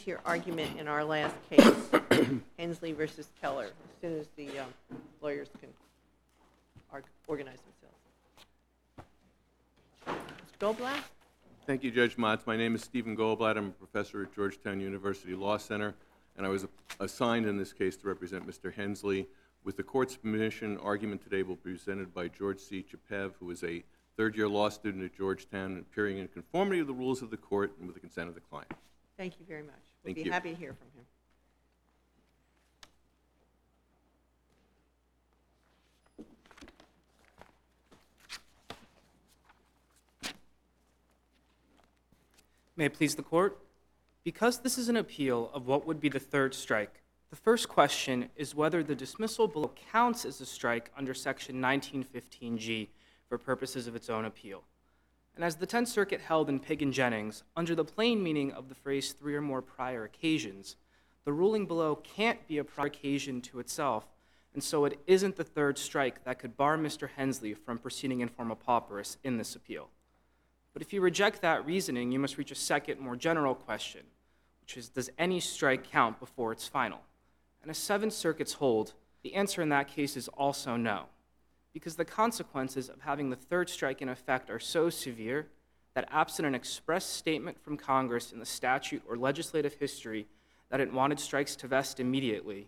Your argument in our last case, Hensley versus Keller, as soon as the lawyers can organize themselves. Mr. Goldblatt? Thank you, Judge Motz. My name is Stephen Goldblatt. I'm a professor at Georgetown University Law Center, and I was assigned in this case to represent Mr. Hensley. With the court's permission, argument today will be presented by George C. Chapev, who is a third-year law student at Georgetown, appearing in conformity with the rules of the court and with the consent of the client. Thank you very much. We'll Thank be you. happy to hear from him. May it please the court? Because this is an appeal of what would be the third strike, the first question is whether the dismissal below counts as a strike under Section 1915G for purposes of its own appeal. And as the Tenth Circuit held in Pig and Jennings, under the plain meaning of the phrase three or more prior occasions, the ruling below can't be a prior occasion to itself, and so it isn't the third strike that could bar Mr. Hensley from proceeding in forma pauperis in this appeal. But if you reject that reasoning, you must reach a second, more general question, which is, does any strike count before it's final? And as Seven Circuits hold, the answer in that case is also no, because the consequences of having the third strike in effect are so severe that absent an express statement from Congress in the statute or legislative history that it wanted strikes to vest immediately,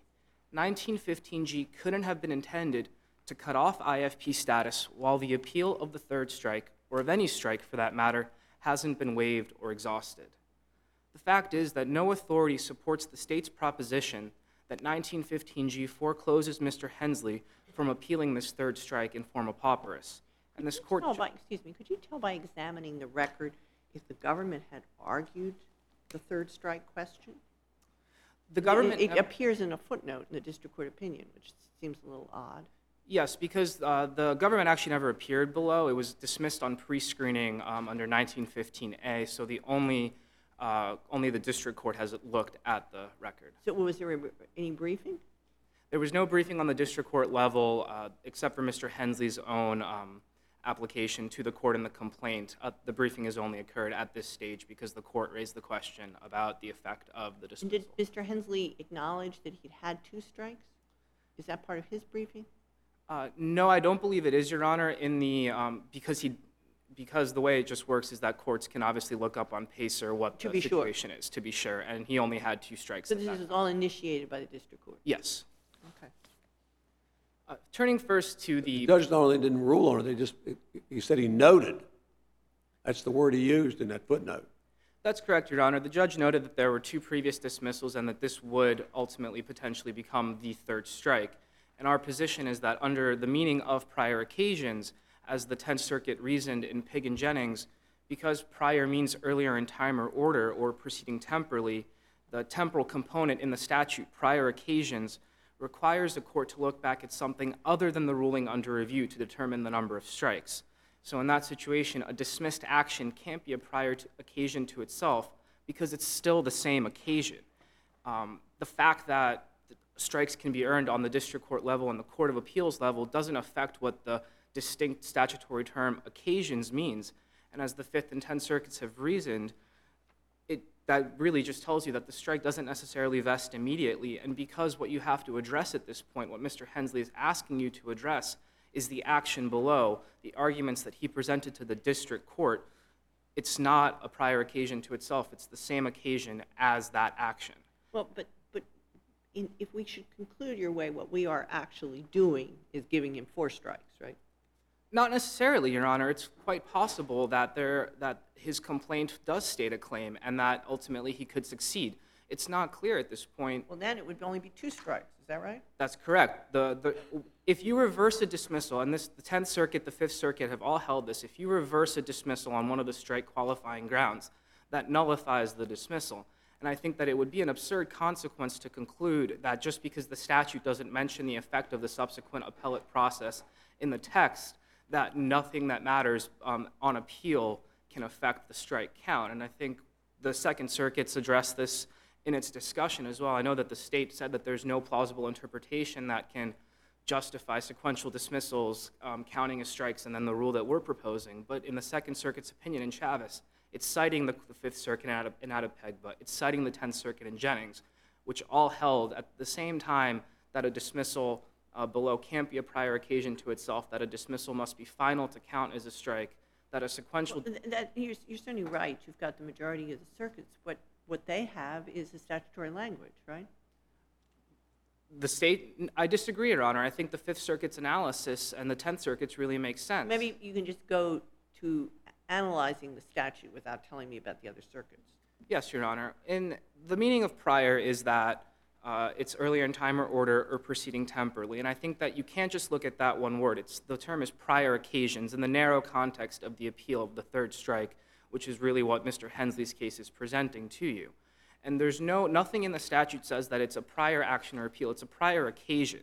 1915G couldn't have been intended to cut off IFP status while the appeal of the third strike, or of any strike for that matter, hasn't been waived or exhausted. The fact is that no authority supports the state's proposition that 1915G forecloses Mr. Hensley from appealing this third strike in forma pauperis. And this court... Could you tell by examining the record if the government had argued the third strike question? The government... It appears in a footnote in the district court opinion, which seems a little odd. Yes, because the government actually never appeared below. It was dismissed on pre-screening under 1915A, so only the district court has looked at the record. So was there any briefing? There was no briefing on the district court level except for Mr. Hensley's own application to the court in the complaint. The briefing has only occurred at this stage because the court raised the question about the effect of the dismissal. And did Mr. Hensley acknowledge that he'd had two strikes? Is that part of his briefing? No, I don't believe it is, Your Honor, because the way it just works is that courts can obviously look up on PACER what the situation is, to be sure, and he only had two strikes. So this is all initiated by the district court? Yes. Okay. Turning first to the... The judge not only didn't rule on it, he said he noted. That's the word he used in that footnote. That's correct, Your Honor. The judge noted that there were two previous dismissals and that this would ultimately potentially become the third strike. And our position is that under the meaning of prior occasions, as the Tenth Circuit reasoned in Pig and Jennings, because prior means earlier in time or order or proceeding temporally, the temporal component in the statute, prior occasions, requires the court to look back at something other than the ruling under review to determine the number of strikes. So in that situation, a dismissed action can't be a prior occasion to itself because it's still the same occasion. The fact that strikes can be earned on the district court level and the court of appeals level doesn't affect what the distinct statutory term occasions means. And as the Fifth and Tenth Circuits have reasoned, that really just tells you that the strike doesn't necessarily vest immediately. And because what you have to address at this point, what Mr. Hensley is asking you to address, is the action below, the arguments that he presented to the district court, it's not a prior occasion to itself. It's the same occasion as that action. Well, but if we should conclude your way, what we are actually doing is giving him four strikes, right? Not necessarily, Your Honor. It's quite possible that his complaint does state a claim and that ultimately he could succeed. It's not clear at this point. Well, then it would only be two strikes. Is that right? That's correct. If you reverse a dismissal, and the Tenth Circuit, the Fifth Circuit have all held this, if you reverse a dismissal on one of the strike qualifying grounds, that nullifies the dismissal. And I think that it would be an absurd consequence to conclude that just because the statute doesn't mention the effect of the subsequent appellate process in the text, that nothing that matters on appeal can affect the strike count. And I think the Second Circuit's addressed this in its discussion as well. I know that the state said that there's no plausible interpretation that can justify sequential dismissals counting as strikes and then the rule that we're proposing. But in the Second Circuit's opinion in Chavez, It's citing the Fifth Circuit in Adepegba. It's citing the Tenth Circuit in Jennings, which all held at the same time that a dismissal below can't be a prior occasion to itself, that a dismissal must be final to count as a strike, that a sequential... You're certainly right. You've got the majority of the circuits. What they have is the statutory language, right? The state, I disagree, Your Honor. I think the Fifth Circuit's analysis and the Tenth Circuit's really makes sense. Maybe you can just go to analyzing the statute without telling me about the other circuits. Yes, Your Honor. And the meaning of prior is that it's earlier in time or order or proceeding temporally. And I think that you can't just look at that one word. The term is prior occasions in the narrow context of the appeal of the third strike, which is really what Mr. Hensley's case is presenting to you. And there's nothing in the statute says that it's a prior action or appeal. It's a prior occasion.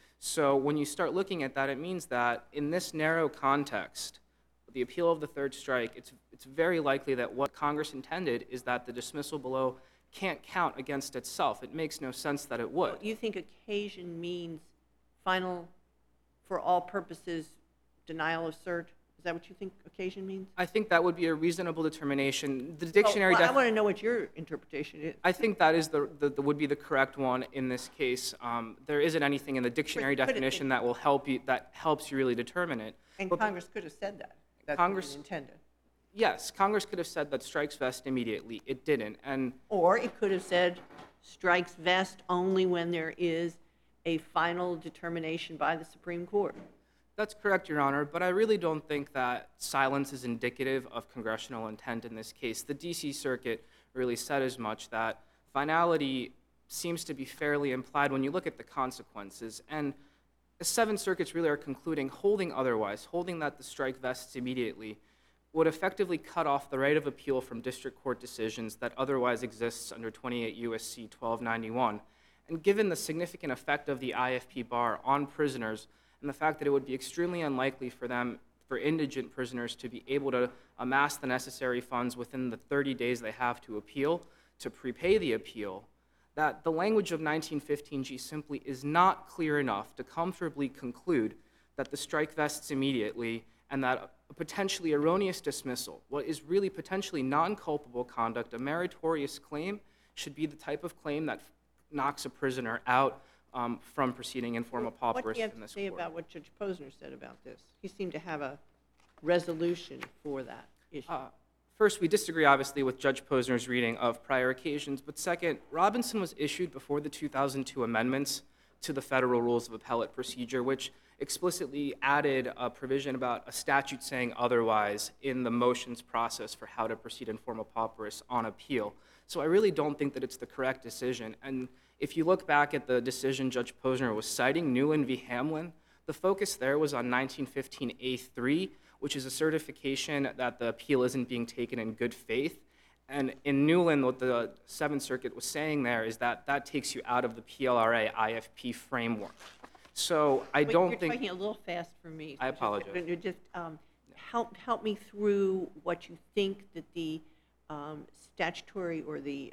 So when you start looking at that, it means that in this narrow context, the appeal of the third strike, it's very likely that what Congress intended is that the dismissal below can't count against itself. It makes no sense that it would. Well, you think occasion means final, for all purposes, denial of cert? Is that what you think occasion means? I think that would be a reasonable determination. The dictionary... I want to know what your interpretation is. I think that is would be the correct one in this case. There isn't anything in the dictionary definition that will help you, that helps you really determine it. And But Congress could have said that. That's Congress- what it intended. Yes, Congress could have said that strikes vest immediately. It didn't. And Or it could have said strikes vest only when there is a final determination by the Supreme Court. that's correct, Your Honor, but I really don't think that silence is indicative of congressional intent in this case. The D.C. Circuit really said as much, that finality seems to be fairly implied when you look at the consequences. And the seven circuits really are concluding, holding otherwise, holding that the strike vests immediately, would effectively cut off the right of appeal from district court decisions that otherwise exists under 28 U.S.C. 1291. And given the significant effect of the IFP bar on prisoners and the fact that it would be extremely unlikely for indigent prisoners to be able to amass the necessary funds within the 30 days they have to appeal, to prepay the appeal, that the language of 1915G simply is not clear enough to comfortably conclude that the strike vests immediately and that a potentially erroneous dismissal, what is really potentially non-culpable conduct, a meritorious claim, should be the type of claim that knocks a prisoner out from proceeding in form of pauperis in this court. What do you have to say about what Judge Posner said about this? He seemed to have a resolution for that issue. First, we disagree, obviously, with Judge Posner's reading of prior occasions. But second, Robinson was issued before the 2002 amendments to the Federal Rules of Appellate Procedure, which explicitly added a provision about a statute saying otherwise in the motions process for how to proceed in form of pauperis on appeal. So I really don't think that it's the correct decision. And if you look back at the decision Judge Posner was citing, Newland v. Hamlin, the focus there was on 1915A3, which is a certification that the appeal isn't being taken in good faith. And in Newland, what the Seventh Circuit was saying there is that that takes you out of the PLRA IFP framework. So I don't think... You're talking a little fast for me. I apologize. Just help me through what you think that the statutory or the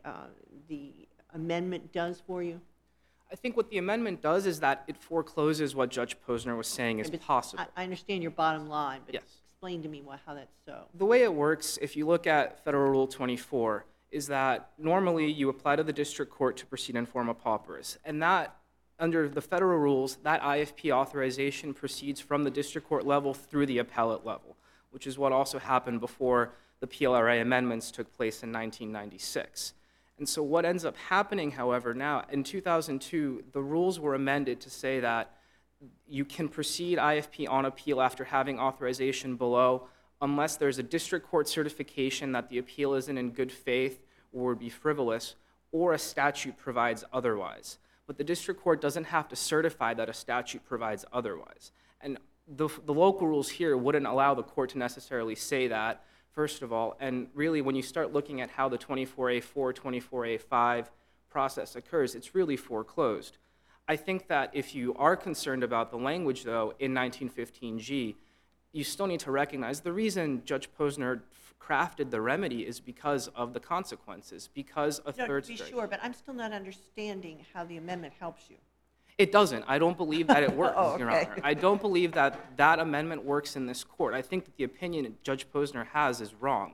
amendment does for you. I think what the amendment does is that it forecloses what Judge Posner was saying is possible. I understand your bottom line, but Yes. explain to me how that's so. The way it works, if you look at Federal Rule 24, is that normally you apply to the district court to proceed in form of pauperis. And that, under the federal rules, that IFP authorization proceeds from the district court level through the appellate level, which is what also happened before the PLRA amendments took place in 1996. And so what ends up happening, however, now, in 2002, the rules were amended to say that you can proceed IFP on appeal after having authorization below unless there's a district court certification that the appeal isn't in good faith or would be frivolous, or a statute provides otherwise. But the district court doesn't have to certify that a statute provides otherwise. And the local rules here wouldn't allow the court to necessarily say that, first of all. And really, when you start looking at how the 24A4, 24A5 process occurs, it's really foreclosed. I think that if you are concerned about the language, though, in 1915G, you still need to recognize the reason Judge Posner crafted the remedy is because of the consequences, because a third strike. To be sure, but I'm still not understanding how the amendment helps you. It doesn't. I don't believe that it works, Oh, Your okay. Honor. I don't believe that that amendment works in this court. I think that the opinion Judge Posner has is wrong.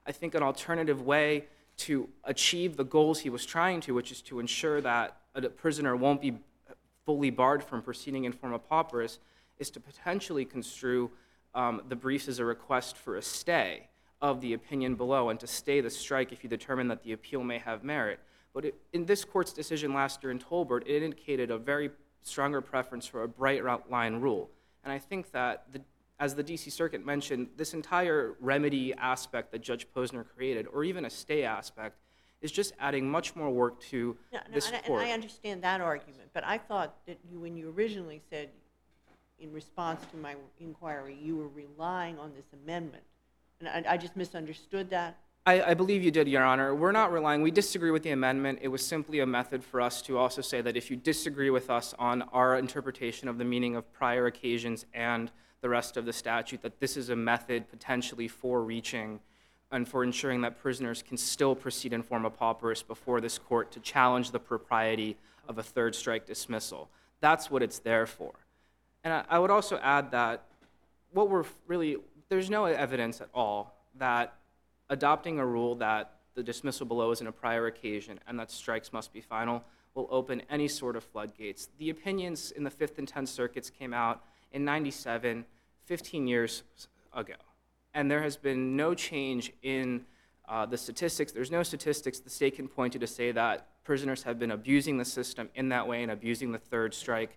I think an alternative way to achieve the goals he was trying to, which is to ensure that a prisoner won't be fully barred from proceeding in forma pauperis, is to potentially construe the briefs as a request for a stay of the opinion below and to stay the strike if you determine that the appeal may have merit. But in this court's decision last year in Tolbert, it indicated a very stronger preference for a bright line rule. And I think that, as the D.C. Circuit mentioned, this entire remedy aspect that Judge Posner created, or even a stay aspect, is just adding much more work to this court. And I understand that argument, but I thought that when you originally said, in response to my inquiry, you were relying on this amendment. And I just misunderstood that. I believe you did, Your Honor. We're not relying. We disagree with the amendment. It was simply a method for us to also say that if you disagree with us on our interpretation of the meaning of prior occasions and the rest of the statute, that this is a method potentially for reaching and for ensuring that prisoners can still proceed in forma pauperis before this court to challenge the propriety of a third strike dismissal. That's what it's there for. And I would also add that there's no evidence at all that adopting a rule that the dismissal below is in a prior occasion and that strikes must be final will open any sort of floodgates. The opinions in the 5th and 10th Circuits came out in 97, 15 years ago. And there has been no change in the statistics. There's no statistics the state can point to say that prisoners have been abusing the system in that way and abusing the third strike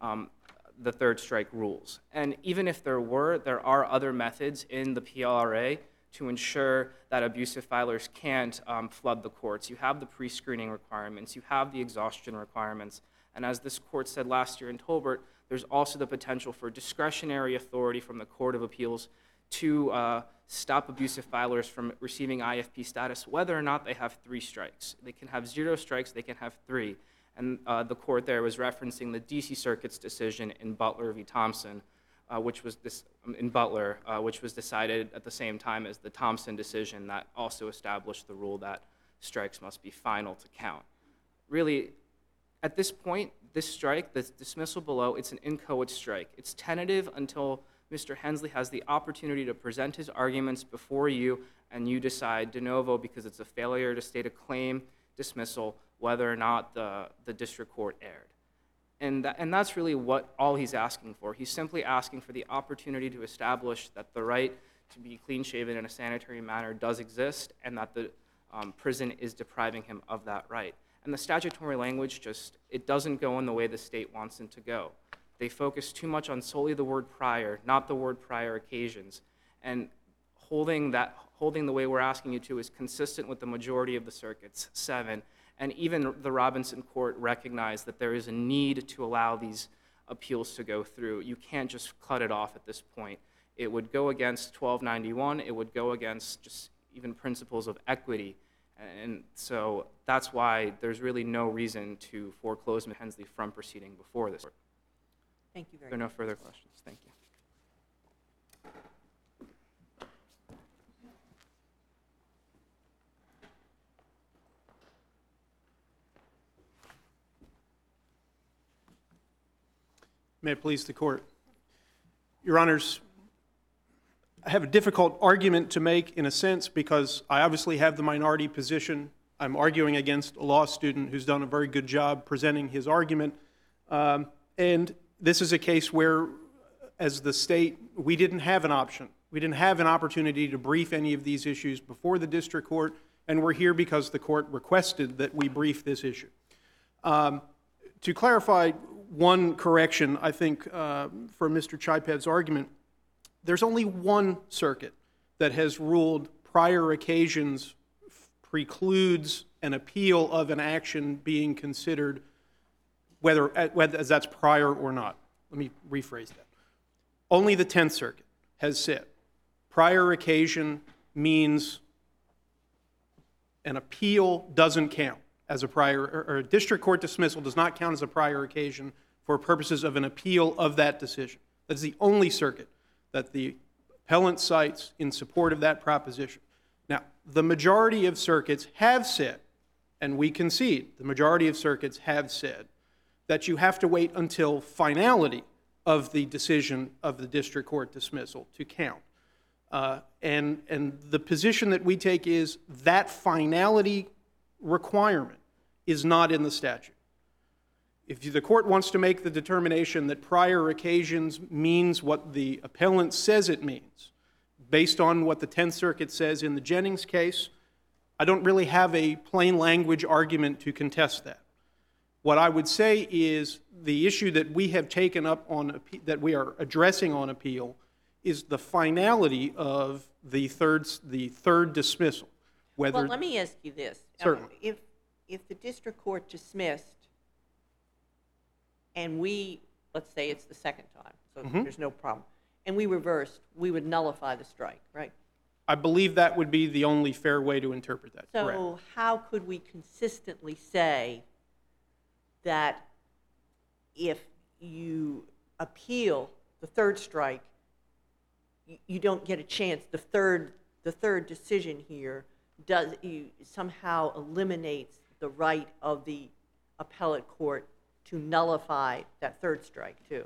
rules. And even if there are other methods in the PLRA to ensure that abusive filers can't flood the courts. You have the pre-screening requirements, you have the exhaustion requirements, and as this court said last year in Tolbert, there's also the potential for discretionary authority from the Court of Appeals to stop abusive filers from receiving IFP status, whether or not they have 3 strikes. They can have 0 strikes, they can have 3. And the court there was referencing the D.C. Circuit's decision in Butler v. Thompson, which was decided at the same time as the Thompson decision that also established the rule that strikes must be final to count. Really, at this point, this strike, this dismissal below, it's an inchoate strike. It's tentative until Mr. Hensley has the opportunity to present his arguments before you and you decide de novo, because it's a failure to state a claim dismissal, whether or not the district court erred. And that's really all he's asking for. He's simply asking for the opportunity to establish that the right to be clean-shaven in a sanitary manner does exist and that the prison is depriving him of that right. And the statutory language it doesn't go in the way the state wants it to go. They focus too much on solely the word prior, not the word prior occasions. And holding the way we're asking you to is consistent with the majority of the circuits, 7. And even the Robinson Court recognized that there is a need to allow these appeals to go through. You can't just cut it off at this point. It would go against 1291. It would go against just even principles of equity. And so that's why there's really no reason to foreclose Mr. Hensley from proceeding before this court. Thank you very If there are much. no further questions, thank you. May it please the court. Your Honors, I have a difficult argument to make in a sense because I obviously have the minority position. I'm arguing against a law student who's done a very good job presenting his argument. And this is a case where, as the state, we didn't have an option. We didn't have an opportunity to brief any of these issues before the district court, and we're here because the court requested that we brief this issue. To clarify one correction, I think, for Mr. Chiped's argument, there's only one circuit that has ruled prior occasions precludes an appeal of an action being considered, whether that's prior or not. Let me rephrase that. Only the 10th Circuit has said prior occasion means an appeal doesn't count as a prior, or a district court dismissal does not count as a prior occasion for purposes of an appeal of that decision. That's the only circuit that the appellant cites in support of that proposition. Now, the majority of circuits have said, and we concede, the majority of circuits have said, that you have to wait until finality of the decision of the district court dismissal to count. And the position that we take is that finality requirement is not in the statute. If the court wants to make the determination that prior occasions means what the appellant says it means, based on what the Tenth Circuit says in the Jennings case, I don't really have a plain language argument to contest that. What I would say is the issue that we have taken up that we are addressing on appeal is the finality of the third dismissal. Well, let me ask you this. Certainly. If the district court dismissed and let's say it's the second time, so there's no problem, and we reversed, we would nullify the strike, right? I believe that would be the only fair way to interpret that. So Correct. how could we consistently say that if you appeal the third strike, you don't get a chance, the third decision here somehow eliminates the right of the appellate court to nullify that third strike too?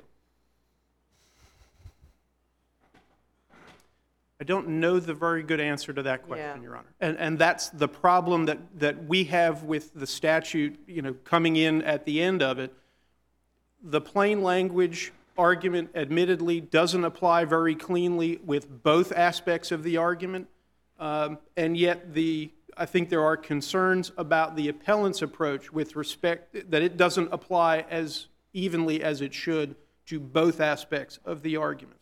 I don't know the very good answer to that question, Yeah. Your Honor. And that's the problem that we have with the statute, coming in at the end of it. The plain language argument admittedly doesn't apply very cleanly with both aspects of the argument. And yet I think there are concerns about the appellant's approach with respect that it doesn't apply as evenly as it should to both aspects of the argument.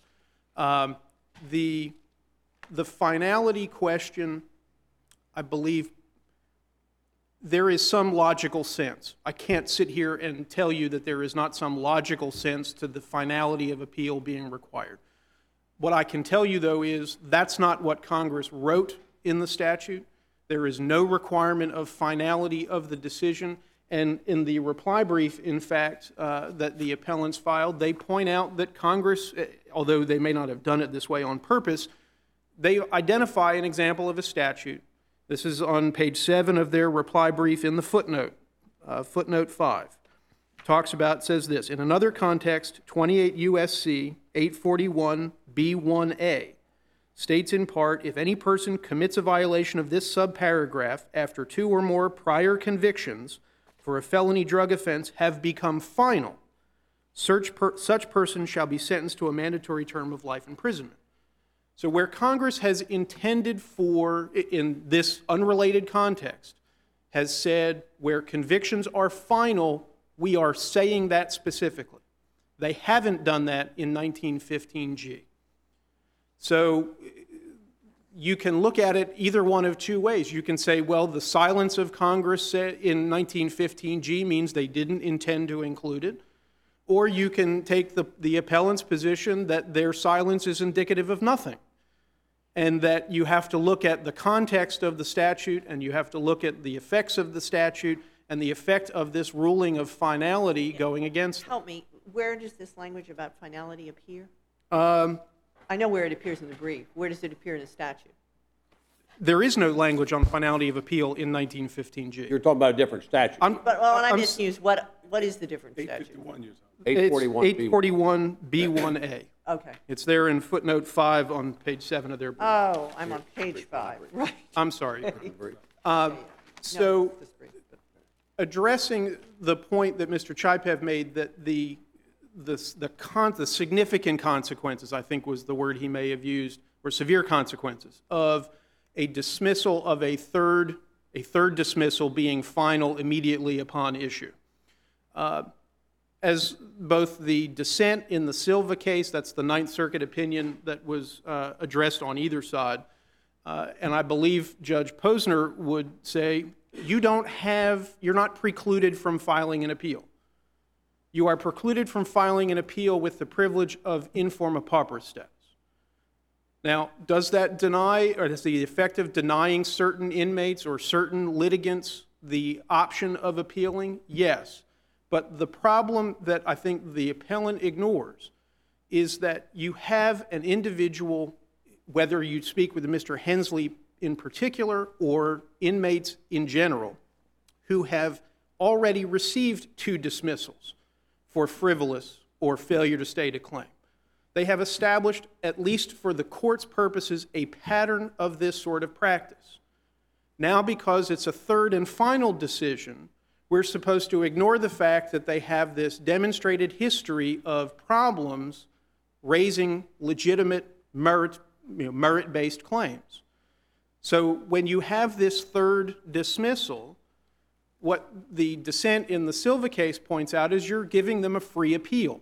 The finality question, I believe, there is some logical sense. I can't sit here and tell you that there is not some logical sense to the finality of appeal being required. What I can tell you, though, is that's not what Congress wrote in the statute. There is no requirement of finality of the decision. And in the reply brief, in fact, that the appellants filed, they point out that Congress, although they may not have done it this way on purpose, they identify an example of a statute. This is on page 7 of their reply brief in the footnote, footnote 5. Says this, in another context, 28 U.S.C. 841 B1A states in part, if any person commits a violation of this subparagraph after 2 or more prior convictions for a felony drug offense have become final, such person shall be sentenced to a mandatory term of life imprisonment. So where Congress has intended for, in this unrelated context, has said where convictions are final, we are saying that specifically. They haven't done that in 1915G. So you can look at it either one of two ways. You can say, well, the silence of Congress in 1915G means they didn't intend to include it. Or you can take the appellant's position that their silence is indicative of nothing, and that you have to look at the context of the statute, and you have to look at the effects of the statute, and the effect of this ruling of finality going against them. Help me, where does this language about finality appear? I know where it appears in the brief. Where does it appear in the statute? There is no language on finality of appeal in 1915G. You're talking about a different statute. But what I'm asking is, what is the different statute? 841 841B1A. Okay. It's there in footnote 5 on page 7 of their brief. Oh, I'm on page 5, right. I'm sorry. No, So this brief, but- addressing the point that Mr. Chipev made, that the significant consequences, I think was the word he may have used, or severe consequences, of a dismissal of a third dismissal being final immediately upon issue. As both the dissent in the Silva case, that's the Ninth Circuit opinion that was addressed on either side, and I believe Judge Posner would say, you're not precluded from filing an appeal. You are precluded from filing an appeal with the privilege of informa pauperis status. Now, does that deny, or does the effect of denying certain inmates or certain litigants the option of appealing? Yes. But the problem that I think the appellant ignores is that you have an individual, whether you speak with Mr. Hensley in particular or inmates in general, who have already received 2 dismissals for frivolous or failure to state a claim. They have established, at least for the court's purposes, a pattern of this sort of practice. Now, because it's a third and final decision, we're supposed to ignore the fact that they have this demonstrated history of problems raising legitimate merit-based claims. So when you have this third dismissal, what the dissent in the Silva case points out is you're giving them a free appeal.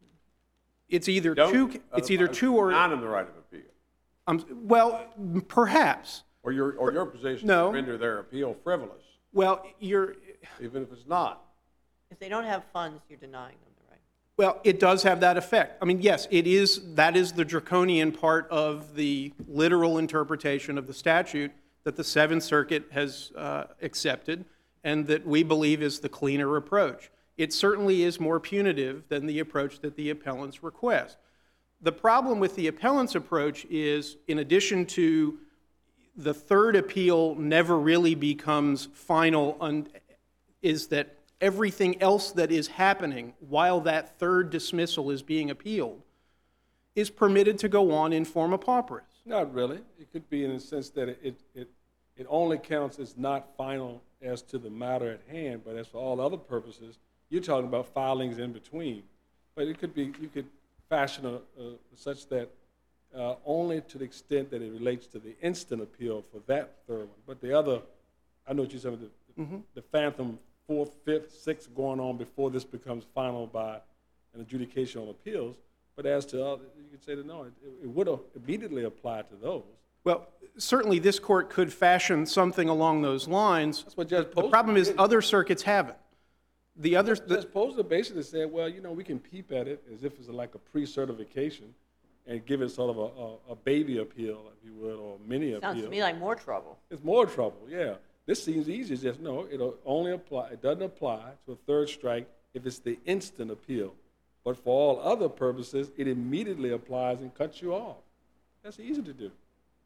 It's either two or Not in the right of appeal. well, perhaps. Or your position No. to render their appeal frivolous, Well, even if it's not. If they don't have funds, you're denying them the right. well, it does have that effect. I mean, yes, that is the draconian part of the literal interpretation of the statute that the Seventh Circuit has accepted and that we believe is the cleaner approach. It certainly is more punitive than the approach that the appellants request. The problem with the appellant's approach is, in addition to the third appeal never really becomes final, is that everything else that is happening while that third dismissal is being appealed is permitted to go on in forma pauperis. Not really. It could be in the sense that it only counts as not final as to the matter at hand, but as for all other purposes, you're talking about filings in between. But it could be, you could fashion such that only to the extent that it relates to the instant appeal for that third one. But the other, I know what you're saying, the phantom fourth, fifth, sixth going on before this becomes final by an adjudication on appeals. But as to other, you could say that no, it would immediately apply to those. Well, certainly this court could fashion something along those lines. That's what Judge Posner The problem is did. other circuits haven't. Judge Posner basically said, well, we can peep at it as if it's like a pre-certification and give it sort of a baby appeal, if you would, or a mini appeal. Sounds to me like more trouble. It's more trouble, yeah. This seems easy. It's just, no, it'll only apply, it doesn't apply to a third strike if it's the instant appeal. But for all other purposes, it immediately applies and cuts you off. That's easy to do.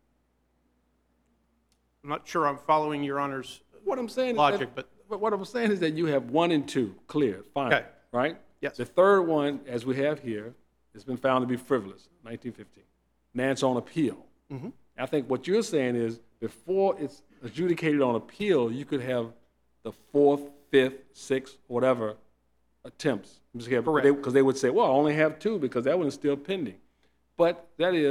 I'm not sure I'm following Your Honor's What I'm saying logic, is but what I'm saying is that you have 1 and 2 clear, fine, Okay. right? Yes. The third one, as we have here, has been found to be frivolous, 1915. Now it's on appeal. I think what you're saying is before it's adjudicated on appeal, you could have the fourth, fifth, sixth, whatever attempts. Correct. Because they would say, well, I only have 2 because that one is still pending. But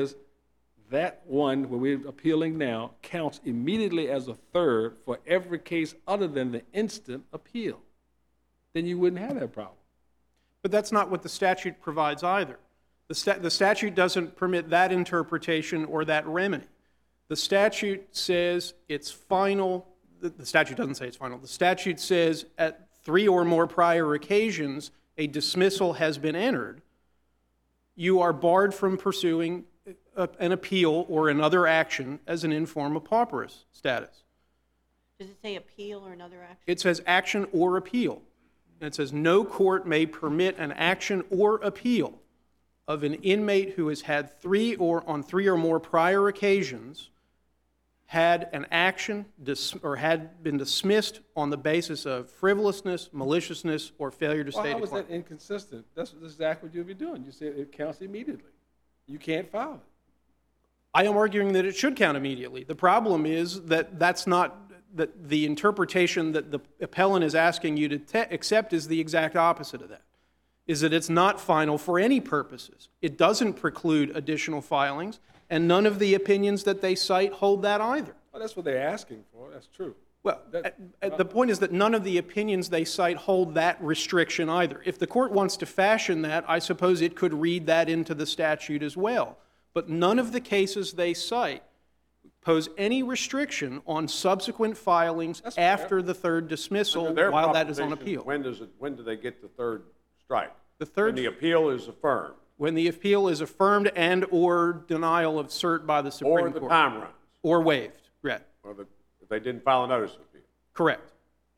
that one where we're appealing now counts immediately as a third for every case other than the instant appeal. Then you wouldn't have that problem. But that's not what the statute provides either. The statute doesn't permit that interpretation or that remedy. The statute says it's final. The statute doesn't say it's final. The statute says at 3 or more prior occasions a dismissal has been entered. You are barred from pursuing an appeal or another action as an informa pauperis status. Does it say appeal or another action? It says action or appeal. And it says no court may permit an action or appeal of an inmate who has had 3 or more prior occasions had an action or had been dismissed on the basis of frivolousness, maliciousness, or failure to Well, state how a is claim. that inconsistent? That's exactly what you'd be doing. You say it counts immediately. You can't file it. I am arguing that it should count immediately. The problem is that that's not that the interpretation that the appellant is asking you to accept is the exact opposite of that, is that it's not final for any purposes. It doesn't preclude additional filings, and none of the opinions that they cite hold that either. Well, that's what they're asking for. That's true. Well, the point is that none of the opinions they cite hold that restriction either. If the court wants to fashion that, I suppose it could read that into the statute as well. But none of the cases they cite pose any restriction on subsequent filings after the third dismissal Under their while that is on proposition, appeal. when do they get the third strike? The third- When the appeal is affirmed, When the appeal is affirmed and or denial of cert by the or Supreme the Court. time runs, Or waived, right. or if they didn't file a notice of appeal. Correct.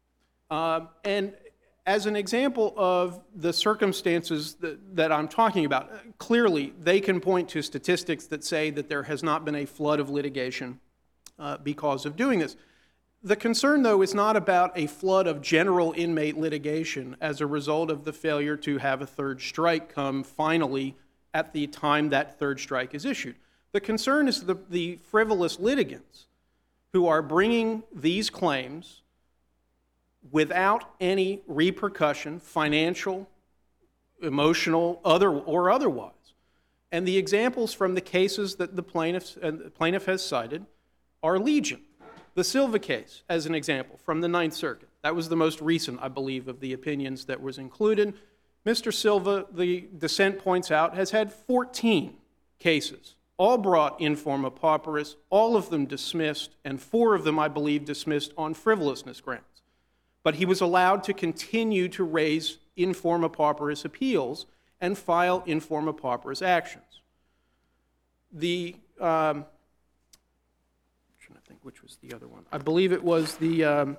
And as an example of the circumstances that I'm talking about, clearly they can point to statistics that say that there has not been a flood of litigation because of doing this. The concern, though, is not about a flood of general inmate litigation as a result of the failure to have a third strike come finally at the time that third strike is issued. The concern is the frivolous litigants who are bringing these claims without any repercussion, financial, emotional, or otherwise. And the examples from the cases that the plaintiff has cited are legion. The Silva case, as an example, from the Ninth Circuit. That was the most recent, I believe, of the opinions that was included. Mr. Silva, the dissent points out, has had 14 cases, all brought in forma pauperis, all of them dismissed, and 4 of them, I believe, dismissed on frivolousness grounds. But he was allowed to continue to raise in forma pauperis appeals and file in forma pauperis actions. I'm trying to think which was the other one. I believe it was the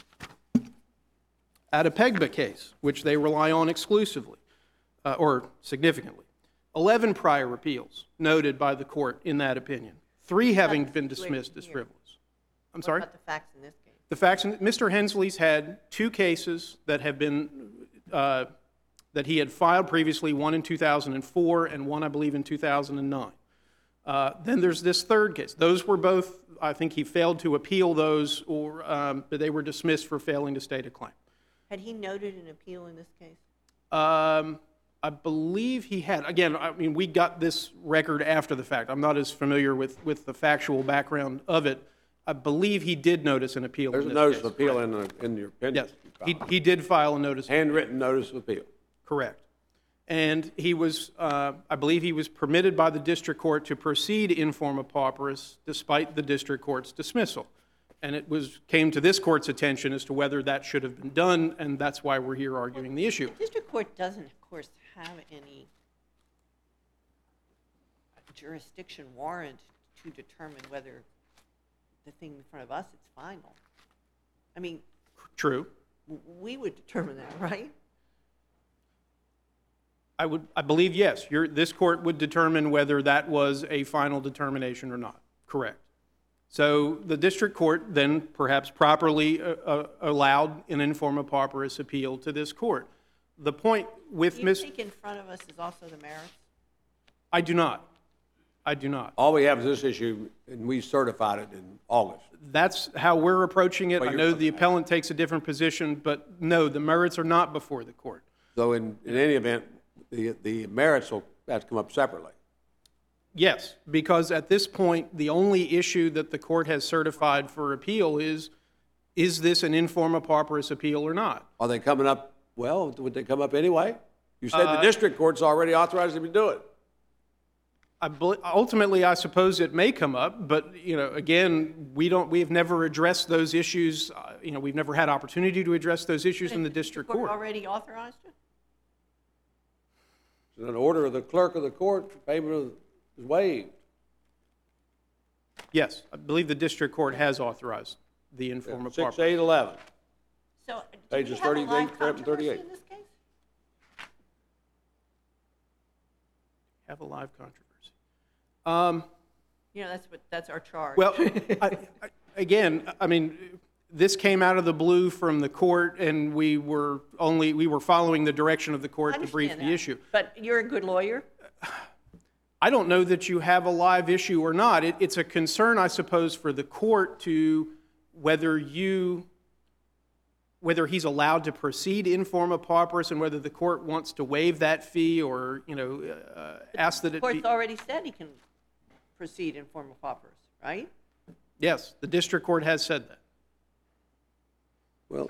Adepegba case, which they rely on exclusively, or significantly. 11 prior appeals noted by the court in that opinion, 3 having been dismissed as frivolous. I'm sorry? What about the facts in this case? The facts, Mr. Hensley's had 2 cases that have been, that he had filed previously, one in 2004 and one, I believe, in 2009. Then there's this third case. Those were both, I think he failed to appeal those, or but they were dismissed for failing to state a claim. Had he noted an appeal in this case? I believe he had. Again, I mean, we got this record after the fact. I'm not as familiar with the factual background of it. I believe he did notice an appeal. There's a notice of appeal in your appendix. Yes, he did file a notice. Handwritten notice of appeal. Correct. And he was, I believe he was permitted by the district court to proceed in forma pauperis despite the district court's dismissal. And it came to this court's attention as to whether that should have been done, and that's why we're here arguing the issue. The district court doesn't, of course, have any jurisdiction warrant to determine whether the thing in front of us is final. I mean, True. we would determine that, right? I believe, yes. This court would determine whether that was a final determination or not. Correct. So the district court then perhaps properly allowed an in forma pauperis appeal to this court. The point with Do you think in front of us is also the merits? I do not. I do not. All we have is this issue, and we certified it in August. That's how we're approaching it. Well, I know the appellant takes a different position, but no, the merits are not before the court. So in any event, the merits will have to come up separately. Yes, because at this point, the only issue that the court has certified for appeal is this an in forma pauperis appeal or not? Are they coming up, well, would they come up anyway? You said the district court's already authorized them to do it. Ultimately, I suppose it may come up, but, you know, again, we've never addressed those issues. You know, we've never had opportunity to address those issues in the district court. Already authorized it? It's an order of the clerk of the court, payment is waived. Yes, I believe the district court has authorized the in forma pauperis. 6-8-11. So, Pages do we have a live 38, controversy 38. in this case? Have a live controversy. You know, that's our charge. Well, again, I mean, this came out of the blue from the court, and we were following the direction of the court to brief the issue. But you're a good lawyer? I don't know that you have a live issue or not. It's a concern, I suppose, for the court to whether he's allowed to proceed in forma pauperis and whether the court wants to waive that fee or, you know, ask that it be. The court's already said he can proceed in forma pauperis, right? Yes, the district court has said that. Well,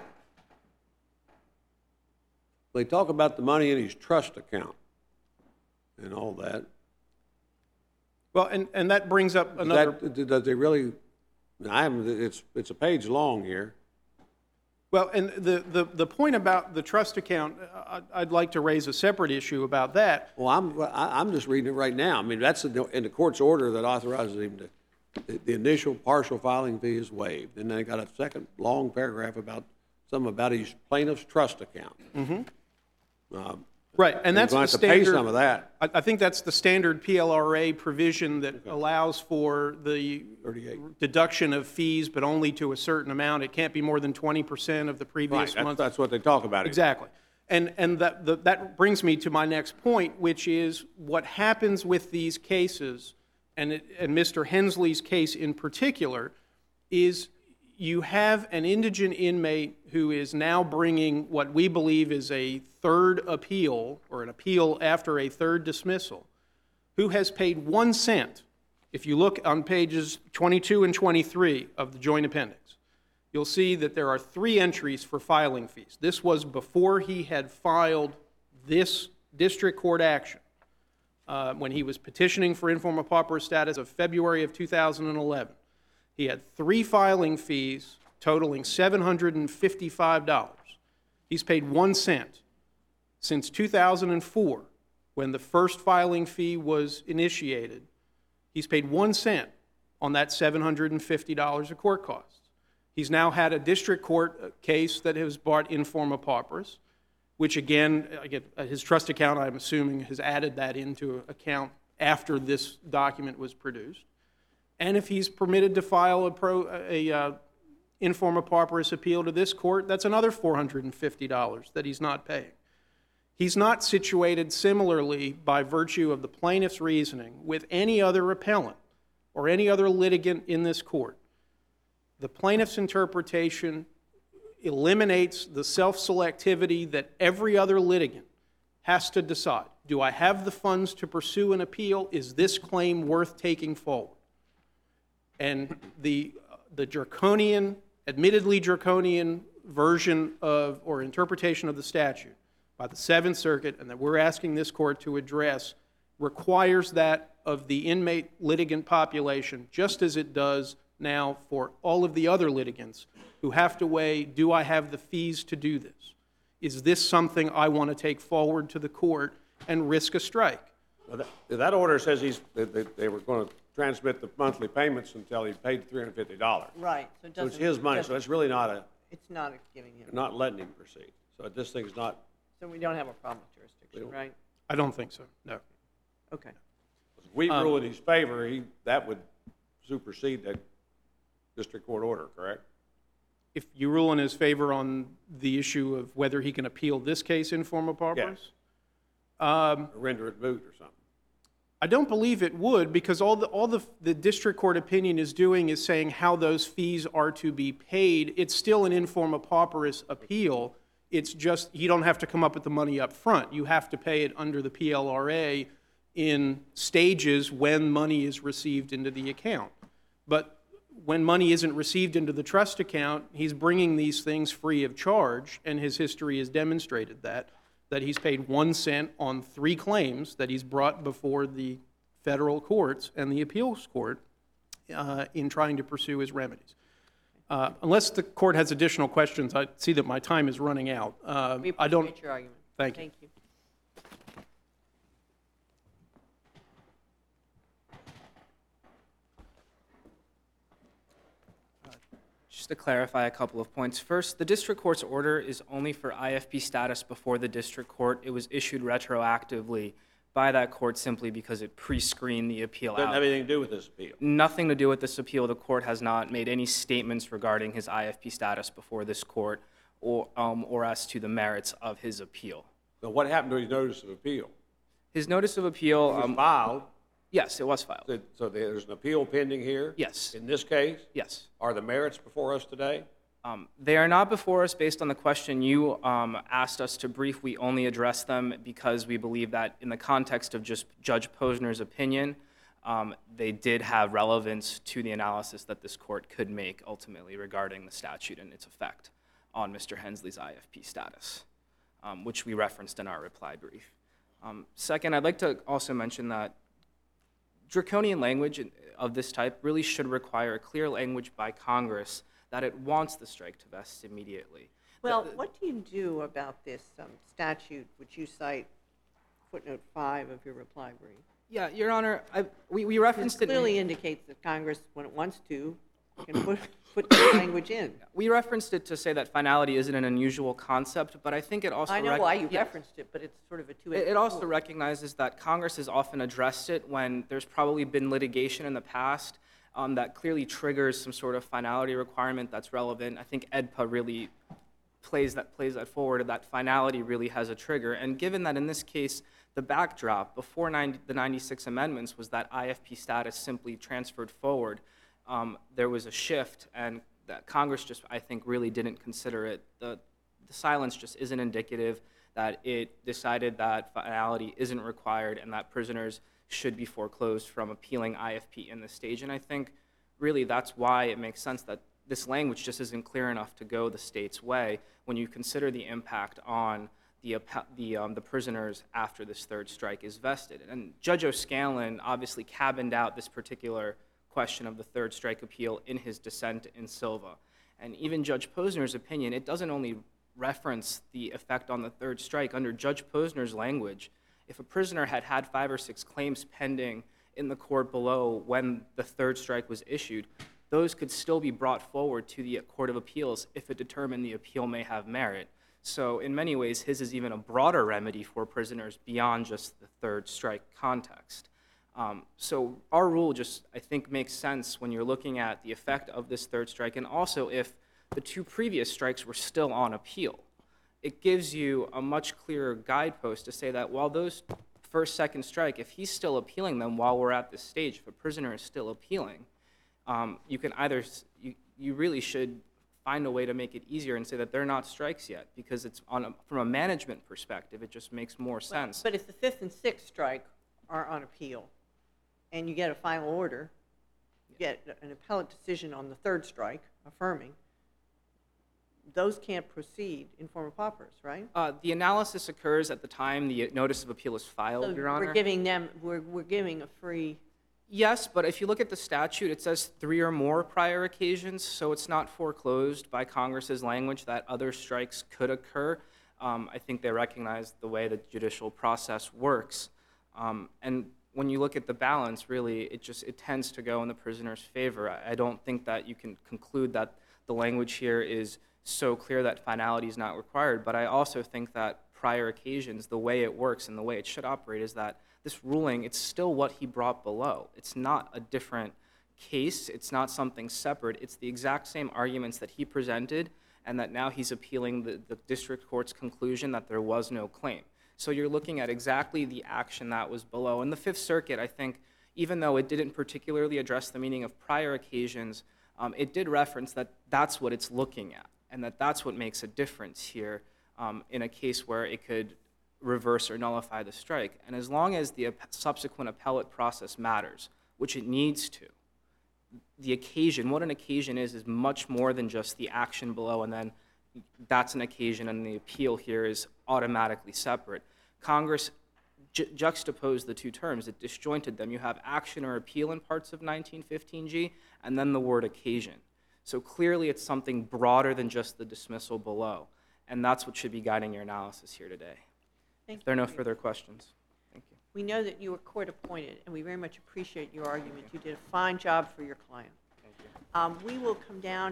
they talk about the money in his trust account and all that. Well, and that brings up another. Does they really? It's a page long here. Well, and the point about the trust account, I'd like to raise a separate issue about that. Well, I'm just reading it right now. I mean, that's in the court's order that authorizes him to. The initial partial filing fee is waived, and then they got a second long paragraph about his plaintiff's trust account. Mm-hmm. Right, and that's the standard. Pay some of that. I think that's the standard PLRA provision that allows for the 38. deduction of fees, but only to a certain amount. It can't be more than 20% of the previous month. That's what they talk about. Exactly. And that brings me to my next point, which is what happens with these cases, and Mr. Hensley's case in particular, is you have an indigent inmate who is now bringing what we believe is a third appeal, or an appeal after a third dismissal, who has paid 1 cent. If you look on pages 22 and 23 of the joint appendix, you'll see that there are 3 entries for filing fees. This was before he had filed this district court action, when he was petitioning for informal pauper status of February of 2011. He had 3 filing fees totaling $755. He's paid 1 cent. Since 2004, when the first filing fee was initiated, he's paid 1 cent on that $750 of court costs. He's now had a district court case that has brought informa pauperis, which again, his trust account, I'm assuming, has added that into account after this document was produced. And if he's permitted to file a informa pauperis appeal to this court, that's another $450 that he's not paying. He's not situated similarly by virtue of the plaintiff's reasoning with any other appellant or any other litigant in this court. The plaintiff's interpretation eliminates the self-selectivity that every other litigant has to decide. Do I have the funds to pursue an appeal? Is this claim worth taking forward? And the draconian, admittedly draconian version of, or interpretation of the statute by the Seventh Circuit, and that we're asking this court to address, requires that of the inmate litigant population, just as it does now for all of the other litigants who have to weigh, do I have the fees to do this? Is this something I want to take forward to the court and risk a strike? Well, that order says they were going to transmit the monthly payments until he paid $350. Right. So, it So it's doesn't- his money, so it's really not It's not giving him. not letting him proceed. So this thing's not, So we don't have a problem with jurisdiction, right? I don't think so, no. Okay. if we rule in his favor, that would supersede that district court order, correct? If you rule in his favor on the issue of whether he can appeal this case informa pauperis? Or render it moot or something. I don't believe it would, because all the district court opinion is doing is saying how those fees are to be paid. It's still an informa pauperis appeal. It's just you don't have to come up with the money up front. You have to pay it under the PLRA in stages when money is received into the account. But when money isn't received into the trust account, he's bringing these things free of charge, and his history has demonstrated that he's paid 1 cent on 3 claims that he's brought before the federal courts and the appeals court in trying to pursue his remedies. Unless the court has additional questions, I see that my time is running out. We I don't. appreciate your argument. Thank you. Thank you. Just to clarify a couple of points. First, the district court's order is only for IFP status before the district court. It was issued retroactively by that court simply because it pre-screened the appeal Doesn't out. have anything to do with this appeal. Nothing to do with this appeal. The court has not made any statements regarding his IFP status before this court or as to the merits of his appeal. So what happened to his notice of appeal? His notice of appeal, It was filed, yes, it was filed. so there's an appeal pending here? Yes. In this case? Yes. Are the merits before us today? They are not before us based on the question you asked us to brief. We only address them because we believe that in the context of just Judge Posner's opinion, they did have relevance to the analysis that this court could make ultimately regarding the statute and its effect on Mr. Hensley's IFP status, which we referenced in our reply brief. Second, I'd like to also mention that draconian language of this type really should require clear language by Congress that it wants the strike to vest immediately. Well, what do you do about this statute, which you cite footnote 5 of your reply brief? Yeah, Your Honor, we referenced This it. clearly indicates that Congress, when it wants to, can put this language in. We referenced it to say that finality isn't an unusual concept, but I think it also I know why you referenced it, but it's sort of a two-edged It also sword. recognizes that Congress has often addressed it when there's probably been litigation in the past that clearly triggers some sort of finality requirement that's relevant. I think AEDPA really plays that forward, that finality really has a trigger. And given that in this case, the backdrop before the 96 amendments was that IFP status simply transferred forward, there was a shift, and that Congress just, I think, really didn't consider it. The silence just isn't indicative that it decided that finality isn't required and that prisoners should be foreclosed from appealing IFP in this stage. And I think really that's why it makes sense that this language just isn't clear enough to go the state's way when you consider the impact on the prisoners after this third strike is vested. And Judge O'Scanlan obviously cabined out this particular question of the third strike appeal in his dissent in Silva. And even Judge Posner's opinion, it doesn't only reference the effect on the third strike. Under Judge Posner's language, if a prisoner had had 5 or 6 claims pending in the court below when the third strike was issued, those could still be brought forward to the Court of Appeals if it determined the appeal may have merit. So in many ways, his is even a broader remedy for prisoners beyond just the third strike context. So our rule just, I think, makes sense when you're looking at the effect of this third strike, and also if the 2 previous strikes were still on appeal. It gives you a much clearer guidepost to say that while those first, second strike, if he's still appealing them while we're at this stage, if a prisoner is still appealing, you can either, you really should find a way to make it easier and say that they're not strikes yet, because it's from a management perspective, it just makes more sense. But if the 5th and 6th strike are on appeal, and you get a final order, you get an appellate decision on the third strike, affirming, those can't proceed in form of paupers, right? The analysis occurs at the time the notice of appeal is filed, So Your Honor. we're giving them, we're giving a free, Yes, but if you look at the statute, it says 3 or more prior occasions, so it's not foreclosed by Congress's language that other strikes could occur. I think they recognize the way the judicial process works. And when you look at the balance, really, it tends to go in the prisoner's favor. I don't think that you can conclude that the language here is so clear that finality is not required, but I also think that prior occasions, the way it works and the way it should operate is that this ruling, it's still what he brought below. It's not a different case. It's not something separate. It's the exact same arguments that he presented, and that now he's appealing the district court's conclusion that there was no claim. So you're looking at exactly the action that was below. And the Fifth Circuit, I think, even though it didn't particularly address the meaning of prior occasions, it did reference that that's what it's looking at, and that that's what makes a difference here in a case where it could reverse or nullify the strike. And as long as the subsequent appellate process matters, which it needs to, the occasion, what an occasion is much more than just the action below, and then that's an occasion, and the appeal here is automatically separate. Congress juxtaposed the two terms. It disjointed them. You have action or appeal in parts of 1915G, and then the word occasion. So clearly it's something broader than just the dismissal below, and that's what should be guiding your analysis here today. thank If there are no you. further questions, thank you. We know that you were court appointed, and we very much appreciate your argument. You did a fine job for your client. We will come down